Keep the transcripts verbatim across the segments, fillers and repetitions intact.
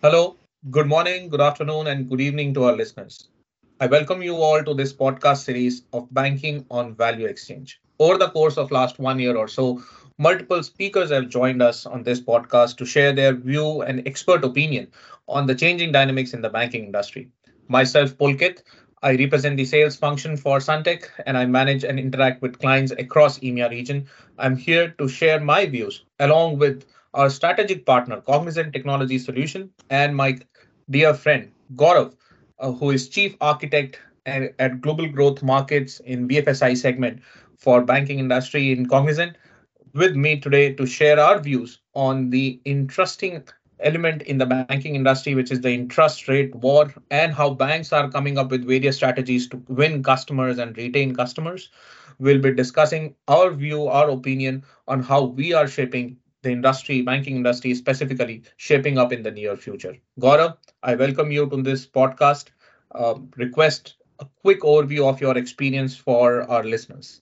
Hello, good morning, good afternoon, and good evening to our listeners. I welcome you all to this podcast series of Banking on Value Exchange. Over the course of last one year or so, multiple speakers have joined us on this podcast to share their view and expert opinion on the changing dynamics in the banking industry. Myself, Pulkit, I represent the sales function for Suntech and I manage and interact with clients across E M E A region. I'm here to share my views along with our strategic partner, Cognizant Technology Solution, and my dear friend, Gaurav, uh, who is Chief Architect at, at Global Growth Markets in B F S I segment for banking industry in Cognizant, with me today to share our views on the interesting element in the banking industry, which is the interest rate war and how banks are coming up with various strategies to win customers and retain customers. We'll be discussing our view, our opinion on how we are shaping the industry, banking industry specifically, shaping up in the near future. Gaurav, I welcome you to this podcast. Um, request a quick overview of your experience for our listeners.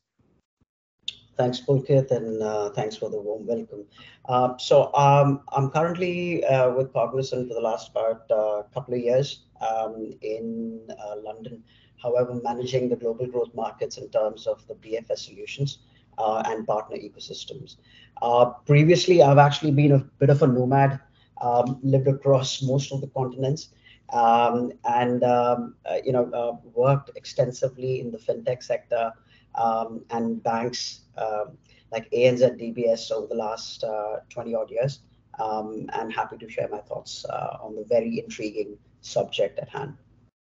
Thanks, Pulkit, and uh, thanks for the warm welcome. Uh, so um, I'm currently uh, with Cognizant for the last about uh, couple of years um, in uh, London. However, managing the global growth markets in terms of the B F S solutions uh, and partner ecosystems. Uh, previously, I've actually been a bit of a nomad, um, lived across most of the continents, um, and um, uh, you know uh, worked extensively in the fintech sector um, and banks um, like A N Z D B S over the last uh, twenty odd years. Um, and happy to share my thoughts uh, on the very intriguing subject at hand.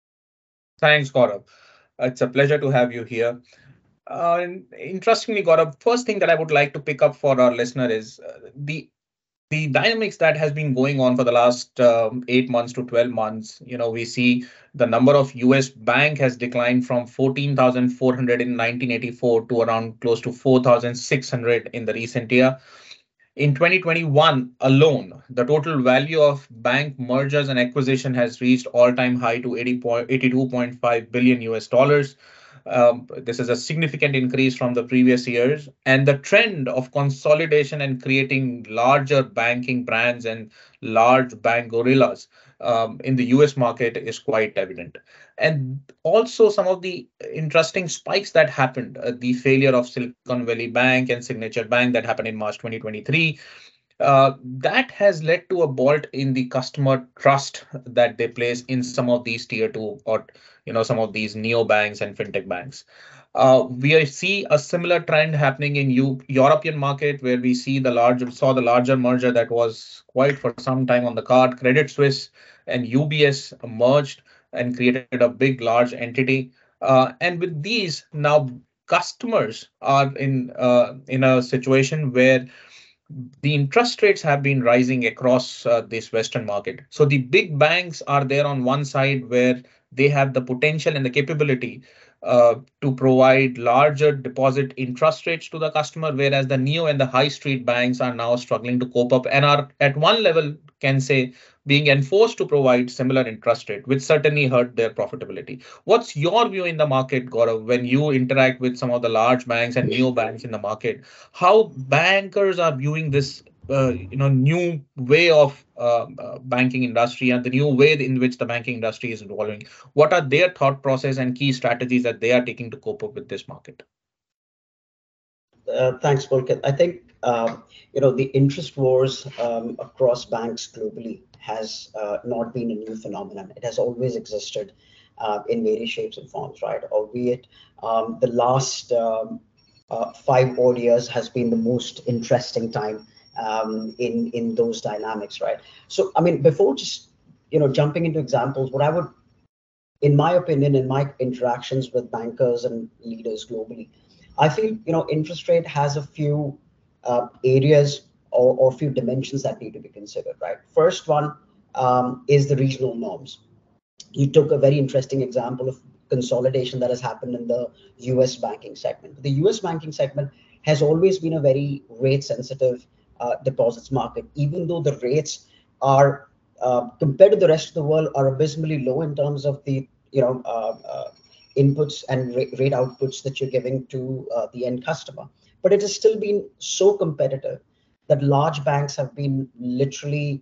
Thanks, Gaurav. It's a pleasure to have you here. Uh, and interestingly, Gaurav, first thing that I would like to pick up for our listener is uh, the the dynamics that has been going on for the last um, eight months to twelve months. You know, we see the number of U S bank has declined from fourteen thousand four hundred in nineteen eighty-four to around close to four thousand six hundred in the recent year. In twenty twenty-one alone, the total value of bank mergers and acquisition has reached all-time high to eighty eighty-two point five billion U S dollars. Um, this is a significant increase from the previous years, and the trend of consolidation and creating larger banking brands and large bank gorillas um, in the U S market is quite evident. And also some of the interesting spikes that happened, uh, the failure of Silicon Valley Bank and Signature Bank that happened in March twenty twenty-three, uh, that has led to a bolt in the customer trust that they place in some of these tier two or you know some of these neo banks and fintech banks. Uh, we see a similar trend happening in U- European market where we see the larger saw the larger merger that was quite for some time on the card. Credit Suisse and U B S merged and created a big large entity. Uh, and with these now customers are in uh, in a situation where the interest rates have been rising across uh, this Western market. So the big banks are there on one side where they have the potential and the capability uh, to provide larger deposit interest rates to the customer, whereas the neo and the high street banks are now struggling to cope up and are at one level can say being enforced to provide similar interest rate, which certainly hurt their profitability. What's your view in the market, Gaurav, when you interact with some of the large banks and neo banks in the market? How bankers are viewing this uh, you know new way of uh, uh, banking industry and the new way in which the banking industry is evolving? What are their thought process and key strategies that they are taking to cope up with this market? Uh, thanks, Pulkit. I think um, you know the interest wars um, across banks globally has uh, not been a new phenomenon. It has always existed uh, in various shapes and forms, right? Albeit um, the last um, uh, five odd years has been the most interesting time um, in in those dynamics, right? So, I mean, before just you know jumping into examples, what I would, in my opinion, in my interactions with bankers and leaders globally, I feel you know interest rate has a few uh, areas or, or few dimensions that need to be considered. Right. First one um, is the regional norms. You took a very interesting example of consolidation that has happened in the U S banking segment. The U S banking segment has always been a very rate sensitive uh, deposits market, even though the rates are uh, compared to the rest of the world are abysmally low in terms of the you know uh, uh, inputs and rate, rate outputs that you're giving to uh, the end customer. But it has still been so competitive that large banks have been literally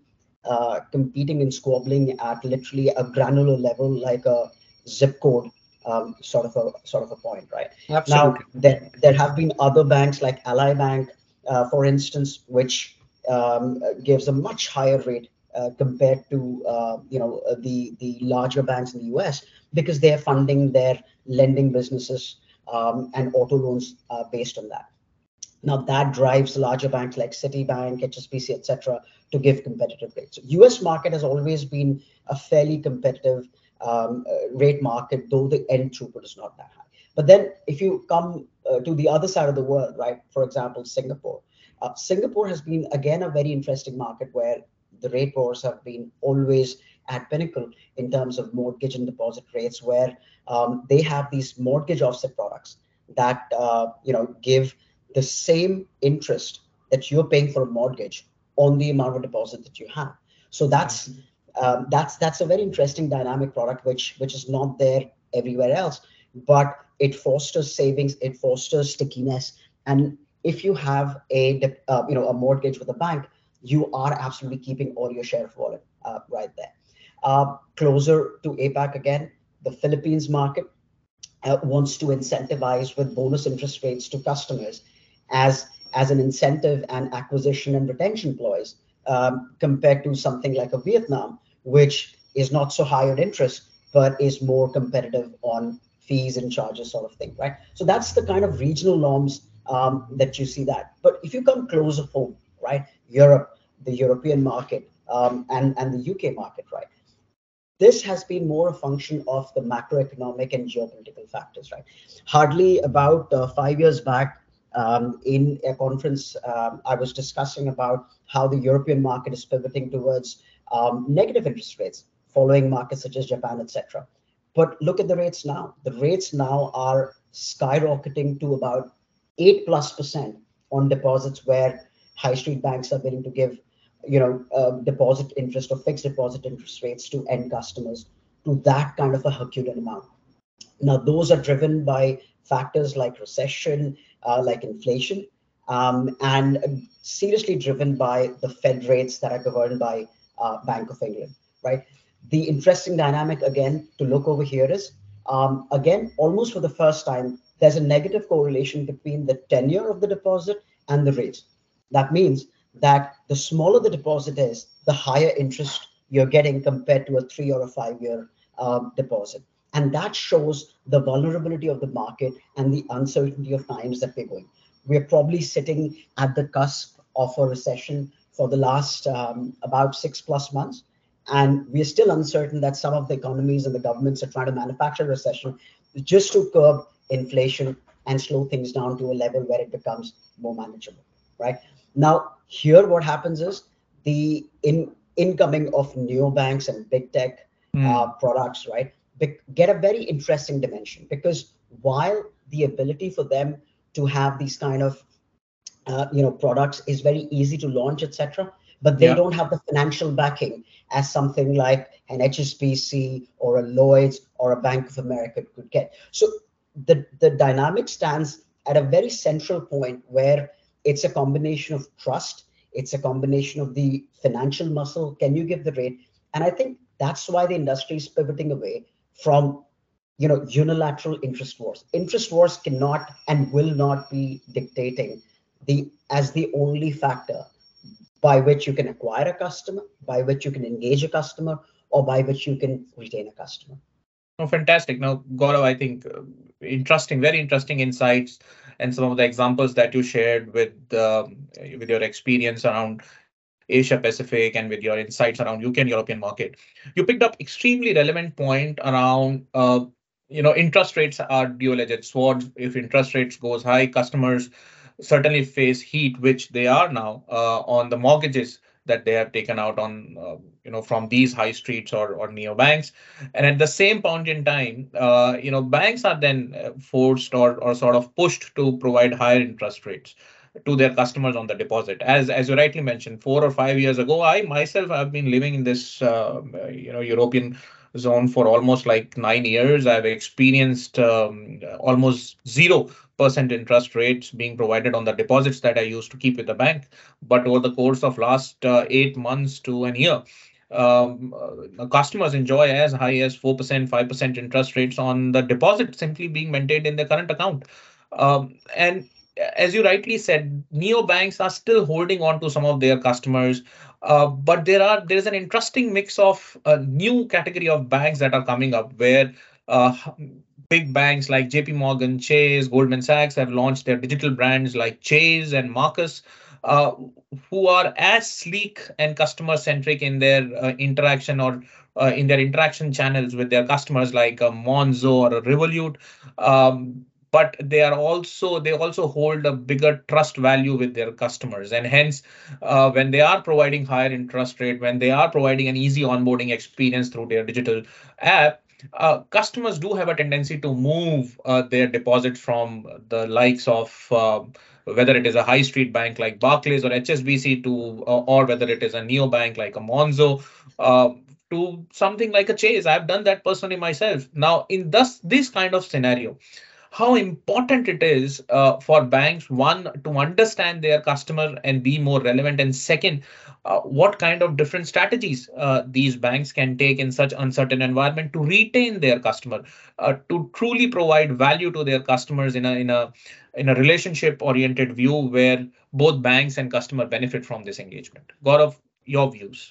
uh, competing and squabbling at literally a granular level, like a zip code um, sort of a sort of a point, right? Now, Absolutely. there there have been other banks like Ally Bank, uh, for instance, which um, gives a much higher rate uh, compared to uh, you know uh, the the larger banks in the U S, because they are funding their lending businesses um, and auto loans uh, based on that. Now that drives larger banks like Citibank, H S B C, et cetera, to give competitive rates. So U S market has always been a fairly competitive um, uh, rate market, though the end throughput is not that high. But then if you come uh, to the other side of the world, right? For example, Singapore. Uh, Singapore has been again a very interesting market where the rate wars have been always at pinnacle in terms of mortgage and deposit rates, where um, they have these mortgage offset products that uh, you know give the same interest that you're paying for a mortgage on the amount of deposit that you have. So that's um, that's that's a very interesting dynamic product, which which is not there everywhere else, but it fosters savings, it fosters stickiness, and if you have a uh, you know a mortgage with a bank, you are absolutely keeping all your share of wallet uh, right there. Uh, closer to APAC again, the Philippines market uh, wants to incentivize with bonus interest rates to customers as as an incentive and acquisition and retention ploys, um, compared to something like a Vietnam, which is not so high on interest but is more competitive on fees and charges, sort of thing, right? So that's the kind of regional norms um, that you see that. But if you come closer home, right, Europe, the European market, um, and and the U K market, right, this has been more a function of the macroeconomic and geopolitical factors, right? Hardly about uh, five years back, um, in a conference, um, I was discussing about how the European market is pivoting towards um, negative interest rates, following markets such as Japan, et cetera. But look at the rates now. The rates now are skyrocketing to about eight plus percent on deposits, where high street banks are willing to give you know, uh, deposit interest or fixed deposit interest rates to end customers to that kind of a Herculean amount. Now, those are driven by factors like recession, uh, like inflation, um, and seriously driven by the Fed rates that are governed by uh, Bank of England, right? The interesting dynamic again to look over here is, um, again, almost for the first time, there's a negative correlation between the tenure of the deposit and the rates. That means that the smaller the deposit is, the higher interest you're getting compared to a three or a five year um, deposit. And that shows the vulnerability of the market and the uncertainty of times that we're going. We're probably sitting at the cusp of a recession for the last um, about six plus months. And we're still uncertain that some of the economies and the governments are trying to manufacture a recession just to curb inflation and slow things down to a level where it becomes more manageable, right? Now, here what happens is the in incoming of neobanks and big tech uh, Mm. products, right, get a very interesting dimension, because while the ability for them to have these kind of uh, you know products is very easy to launch, et cetera, but they Yeah. don't have the financial backing as something like an H S B C or a Lloyd's or a Bank of America could get. So the the dynamic stands at a very central point where it's a combination of trust, it's a combination of the financial muscle. Can you give the rate? And I think that's why the industry is pivoting away from you know unilateral interest wars. Interest wars cannot and will not be dictating the as the only factor by which you can acquire a customer, by which you can engage a customer, or by which you can retain a customer. Oh, fantastic. Now, Gaurav, I think uh, interesting, very interesting insights and some of the examples that you shared with um, with your experience around Asia Pacific and with your insights around U K and European market. You picked up extremely relevant point around uh, you know interest rates are dual-edged swords. If interest rates goes high, customers certainly face heat, which they are now uh, on the mortgages that they have taken out on uh, you know from these high streets or or neobanks. And at the same point in time, uh, you know banks are then uh, forced or or sort of pushed to provide higher interest rates to their customers on the deposit. As as you rightly mentioned, four or five years ago, I myself have been living in this uh, you know European zone for almost like nine years. I've experienced um, almost zero percent interest rates being provided on the deposits that I used to keep with the bank. But over the course of last uh, eight months to an year, um, uh, customers enjoy as high as four percent, five percent interest rates on the deposit simply being maintained in their current account. Um, and as you rightly said, neobanks are still holding on to some of their customers, uh, but there are there is an interesting mix of a new category of banks that are coming up where uh, big banks like J P Morgan, Chase, Goldman Sachs have launched their digital brands like Chase and Marcus, uh, who are as sleek and customer centric in their uh, interaction or uh, in their interaction channels with their customers like a Monzo or a Revolut. Um, but they are also they also hold a bigger trust value with their customers, and hence uh, when they are providing higher interest rate, when they are providing an easy onboarding experience through their digital app, uh, customers do have a tendency to move uh, their deposits from the likes of uh, whether it is a high street bank like Barclays or H S B C to uh, or whether it is a neo bank like a Monzo, uh, to something like a Chase. I've done that personally myself. Now, in this this kind of scenario, how important it is uh, for banks, one, to understand their customer and be more relevant, and second, uh, what kind of different strategies uh, these banks can take in such uncertain environment to retain their customer, uh, to truly provide value to their customers in a in a in a relationship oriented view where both banks and customer benefit from this engagement. Gaurav, your views.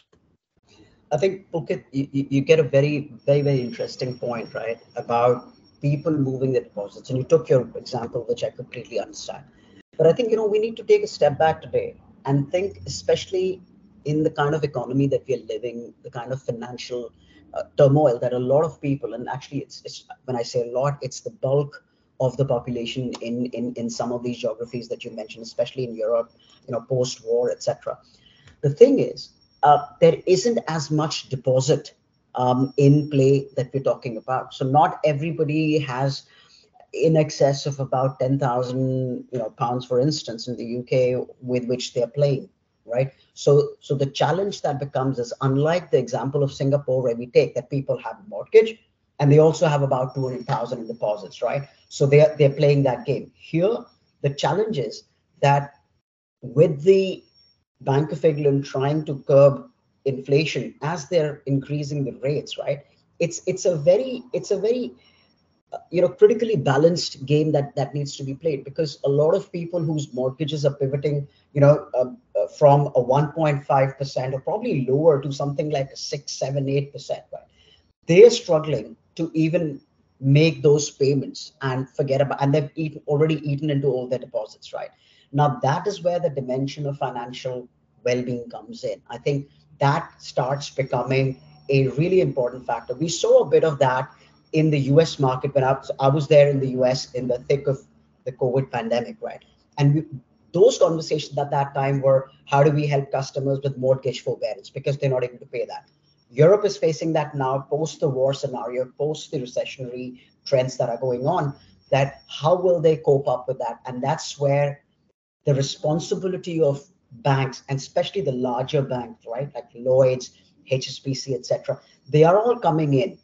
I think, Pulkit, you, you you get a very, very, very interesting point, right? About people moving their deposits. And you took your example, which I completely understand. But I think, you know, we need to take a step back today and think, especially in the kind of economy that we are living, the kind of financial uh, turmoil that a lot of people, and actually it's, it's when I say a lot, it's the bulk of the population in, in, in some of these geographies that you mentioned, especially in Europe, you know, post-war, et cetera. The thing is, uh, there isn't as much deposit um, in play that we're talking about. So not everybody has in excess of about ten thousand, you know, pounds, for instance, in the U K with which they're playing, right? So, so the challenge that becomes is, unlike the example of Singapore, where we take that people have a mortgage and they also have about two hundred thousand in deposits, right? So they're, they're playing that game. Here, the challenge is that with the Bank of England trying to curb inflation as they're increasing the rates, right? It's it's a very it's a very uh, you know critically balanced game that that needs to be played, because a lot of people whose mortgages are pivoting, you know, uh, uh, from a one point five percent or probably lower to something like a six, seven, eight percent, right? They are struggling to even make those payments and forget about, and they've eaten, already eaten into all their deposits, right? Now that is where the dimension of financial well-being comes in. I think that starts becoming a really important factor. We saw a bit of that in the U S market when I was, I was there in the U S in the thick of the COVID pandemic, right? And we, those conversations at that time were, how do we help customers with mortgage forbearance because they're not able to pay that? Europe is facing that now, post the war scenario, post the recessionary trends that are going on, that how will they cope up with that? And that's where the responsibility of banks, and especially the larger banks, right, like Lloyd's, H S B C, et cetera, they are all coming in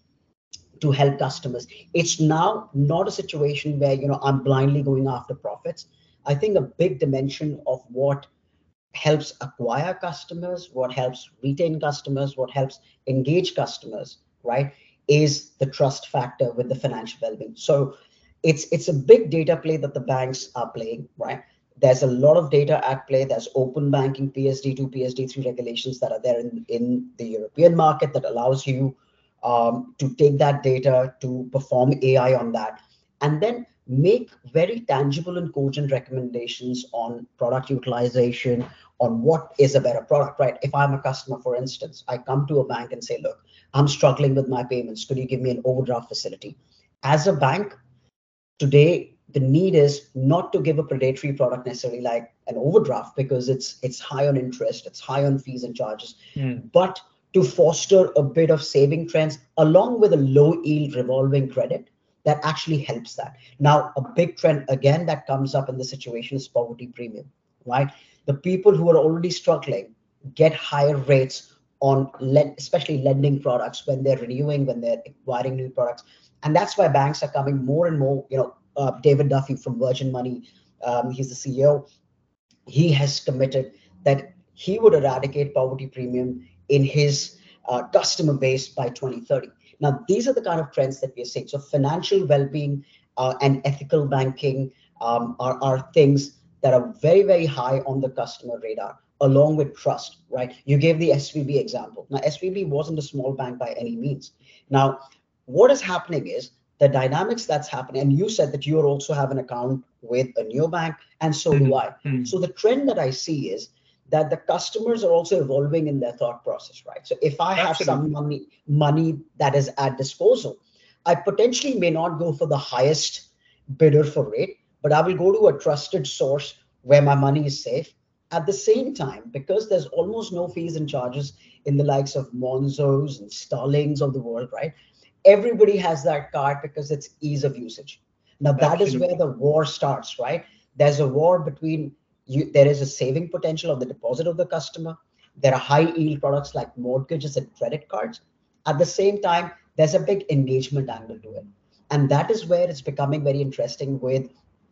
to help customers. It's now not a situation where, you know, I'm blindly going after profits. I think a big dimension of what helps acquire customers, what helps retain customers, what helps engage customers, right, is the trust factor with the financial well-being. So it's it's a big data play that the banks are playing, right? There's a lot of data at play. There's open banking, P S D two, P S D three regulations that are there in, in the European market that allows you um, to take that data, to perform A I on that, and then make very tangible and cogent recommendations on product utilization, on what is a better product, right? If I'm a customer, for instance, I come to a bank and say, look, I'm struggling with my payments. Could you give me an overdraft facility? As a bank, today, the need is not to give a predatory product necessarily like an overdraft, because it's it's high on interest, it's high on fees and charges, Mm. but to foster a bit of saving trends along with a low yield revolving credit that actually helps that. Now, a big trend again that comes up in the situation is poverty premium, right? The people who are already struggling get higher rates on lend, especially lending products when they're renewing, when they're acquiring new products. And that's why banks are coming more and more, you know, uh, David Duffy from Virgin Money, um, he's the C E O, he has committed that he would eradicate poverty premium in his uh, customer base by twenty thirty. Now, these are the kind of trends that we are seeing. So financial well-being uh, and ethical banking um, are, are things that are very, very high on the customer radar, along with trust, right? You gave the S V B example. Now, S V B wasn't a small bank by any means. Now, what is happening is the dynamics that's happening, and you said that you also have an account with a neobank, and so do I. Mm-hmm. So the trend that I see is that the customers are also evolving in their thought process, right? So if I have Absolutely. some money, money that is at disposal, I potentially may not go for the highest bidder for rate, but I will go to a trusted source where my money is safe. At the same time, because there's almost no fees and charges in the likes of Monzos and Starlings of the world, right? Everybody has that card because it's ease of usage. Now that is where Absolutely. the war starts, right? There's a war between you. There is a saving potential of the deposit of the customer. There are high yield products like mortgages and credit cards. At the same time, there's a big engagement angle to it, and that is where it's becoming very interesting with,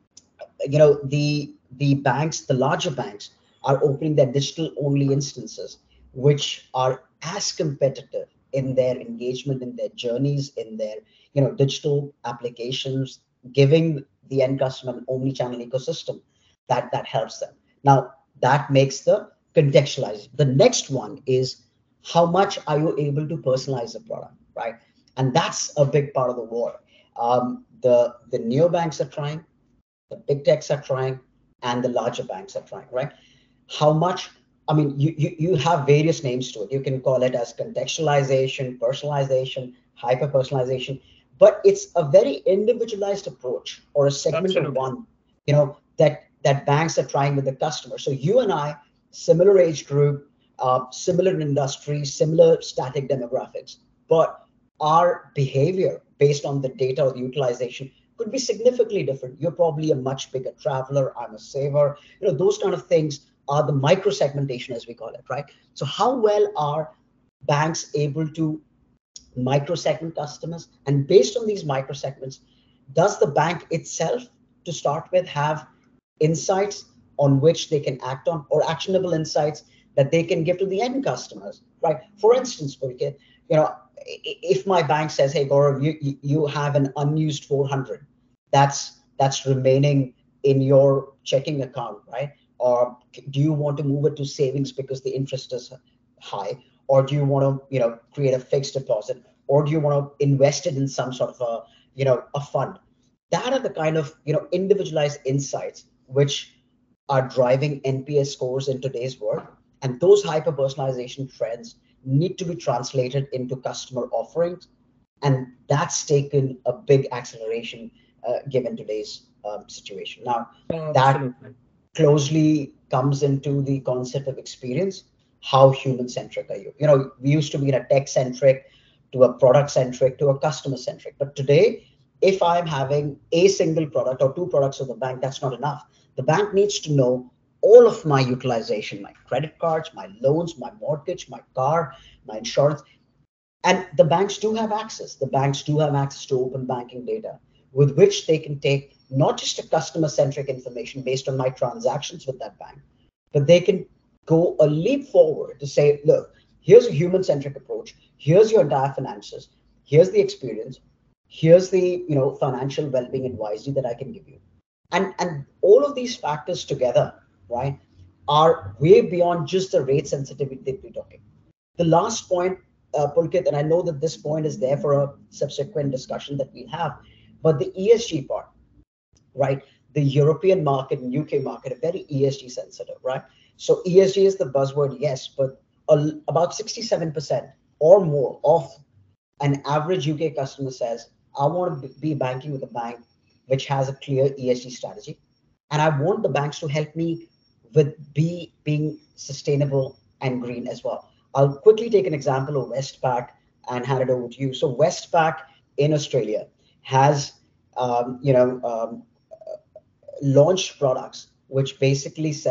you know, the the banks, the larger banks are opening their digital only instances, which are as competitive in their engagement, in their journeys, in their, you know, digital applications, giving the end customer an omni-channel ecosystem that that helps them. Now that makes the contextualize. The next one is how much are you able to personalize the product, right? And that's a big part of the war. Um, the the neobanks are trying, the big techs are trying, and the larger banks are trying, right? How much, I mean, you, you, you have various names to it. You can call it as contextualization, personalization, hyper personalization, but it's a very individualized approach or a segment of Absolutely. one, you know, that, that banks are trying with the customer. So you and I, similar age group, uh, similar industry, similar static demographics, but our behavior based on the data or the utilization could be significantly different. You're probably a much bigger traveler. I'm a saver. You know, those kind of things are the micro segmentation, as we call it, right? So how well are banks able to micro segment customers? And based on these micro segments, does the bank itself, to start with, have insights on which they can act on, or actionable insights that they can give to the end customers, right? For instance, Pulkit, you know, if my bank says, hey, Gaurav, you, you have an unused four hundred, that's that's remaining in your checking account, right? Or do you want to move it to savings because the interest is high? Or do you want to, you know, create a fixed deposit? Or do you want to invest it in some sort of a, you know, a fund? That are the kind of, you know, individualized insights which are driving N P S scores in today's world. And those hyper personalization trends need to be translated into customer offerings. And that's taken a big acceleration uh, given today's um, situation. Now, that Absolutely. closely comes into the concept of experience. How human centric are you? You know, we used to be in a tech centric to a product centric to a customer centric. But today, if I'm having a single product or two products of the bank, that's not enough. The bank needs to know all of my utilization, my credit cards, my loans, my mortgage, my car, my insurance. And the banks do have access. The banks do have access to open banking data with which they can take not just a customer centric information based on my transactions with that bank, but they can go a leap forward to say, look, here's a human centric approach. Here's your entire finances. Here's the experience. Here's the, you know, financial well-being advisory that I can give you. And, and all of these factors together, right, are way beyond just the rate sensitivity that we're talking. The last point, uh, Pulkit, and I know that this point is there for a subsequent discussion that we have, but the E S G part, right? The European market and U K market are very E S G sensitive, right? So E S G is the buzzword, yes, but a, about sixty-seven percent or more of an average U K customer says, I want to be banking with a bank which has a clear E S G strategy. And I want the banks to help me with be being sustainable and green as well. I'll quickly take an example of Westpac and hand it over to you. So Westpac in Australia has, um, you know, um, launched products which basically says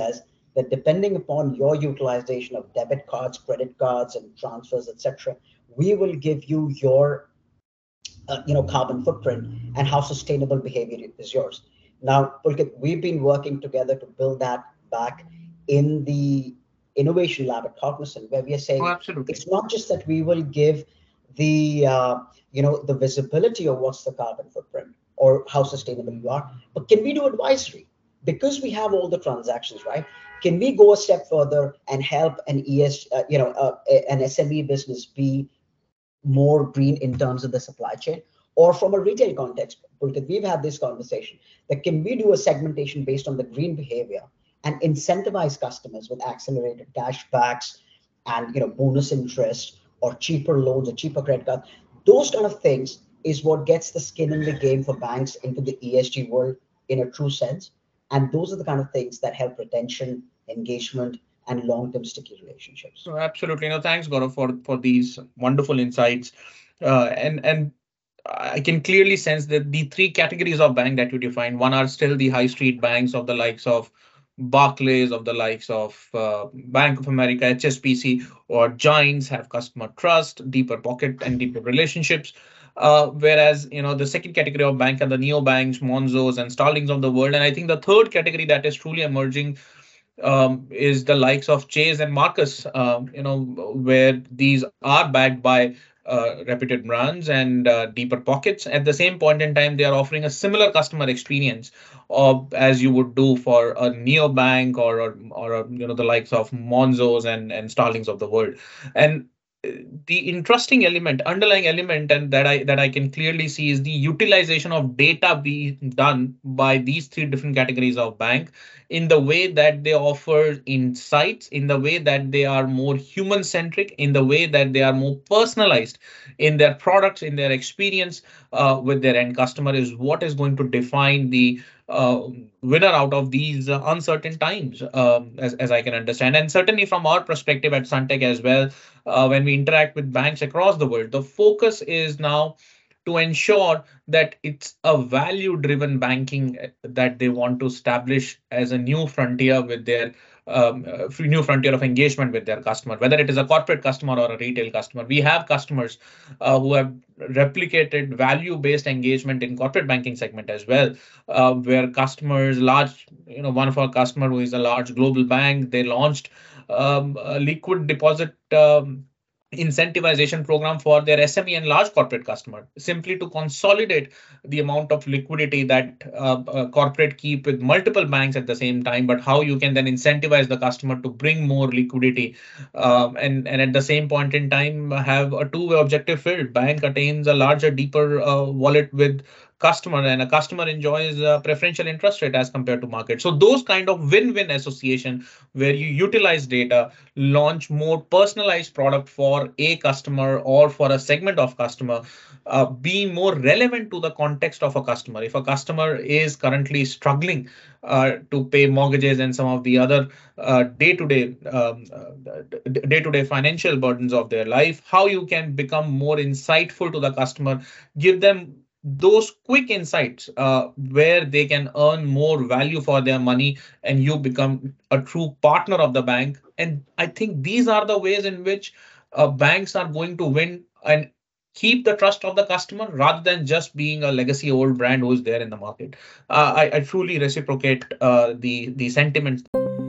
that depending upon your utilization of debit cards, credit cards, and transfers, et cetera, we will give you your uh, you know carbon footprint and how sustainable behavior is yours. Now, Pulkit, we've been working together to build that back in the innovation lab at Cognizant, where we are Oh, saying absolutely. it's not just that we will give the uh, you know the visibility of what's the carbon footprint or how sustainable you are, but can we do advisory? Because we have all the transactions, right? Can we go a step further and help an E S, uh, you know, uh, an S M E business be more green in terms of the supply chain? Or from a retail context, because we've had this conversation, that can we do a segmentation based on the green behavior and incentivize customers with accelerated cashbacks and you know bonus interest or cheaper loans or cheaper credit cards? Those kind of things is what gets the skin in the game for banks into the E S G world in a true sense. And those are the kind of things that help retention, engagement, and long-term sticky relationships. So absolutely. No, thanks, Gaurav, for for these wonderful insights. Uh, and and I can clearly sense that the three categories of bank that you define, one are still the high street banks of the likes of Barclays, of the likes of uh, Bank of America, H S B C, or Giants have customer trust, deeper pocket, and deeper relationships. Uh, whereas you know the second category of bank are the neo banks, Monzos, and Starlings of the world. And I think the third category that is truly emerging um, is the likes of Chase and Marcus, um, you know, where these are backed by uh, reputed brands and uh, deeper pockets. At the same point in time, they are offering a similar customer experience of as you would do for a neobank or or, or a, you know the likes of Monzos and and Starlings of the world. And uh, the interesting element, underlying element, and that I that I can clearly see is the utilization of data being done by these three different categories of bank in the way that they offer insights, in the way that they are more human centric, in the way that they are more personalized in their products, in their experience uh, with their end customer is what is going to define the uh, winner out of these uh, uncertain times, um, as, as I can understand. And certainly from our perspective at Suntech as well, uh, when we interact with banks across the world, the focus is now to ensure that it's a value driven banking uh, that they want to establish as a new frontier with their um, uh, new frontier of engagement with their customer, whether it is a corporate customer or a retail customer. We have customers uh, who have replicated value based engagement in corporate banking segment as well, uh, where customers large, you know, one of our customer who is a large global bank, they launched um, a liquid deposit um, incentivization program for their S M E and large corporate customer, simply to consolidate the amount of liquidity that uh, uh, corporate keep with multiple banks at the same time, but how you can then incentivize the customer to bring more liquidity, um, and and at the same point in time have a two-way objective filled. Bank attains a larger, deeper uh, wallet with customer, and a customer enjoys a preferential interest rate as compared to market. So those kind of win-win association where you utilize data, launch more personalized product for a customer or for a segment of customer, uh, being more relevant to the context of a customer. If a customer is currently struggling uh, to pay mortgages and some of the other uh, day-to-day um, uh, day-to-day financial burdens of their life, how you can become more insightful to the customer, give them those quick insights uh, where they can earn more value for their money, and you become a true partner of the bank. And I think these are the ways in which uh, banks are going to win and keep the trust of the customer rather than just being a legacy old brand who's there in the market. Uh, I, I truly reciprocate uh, the the sentiment.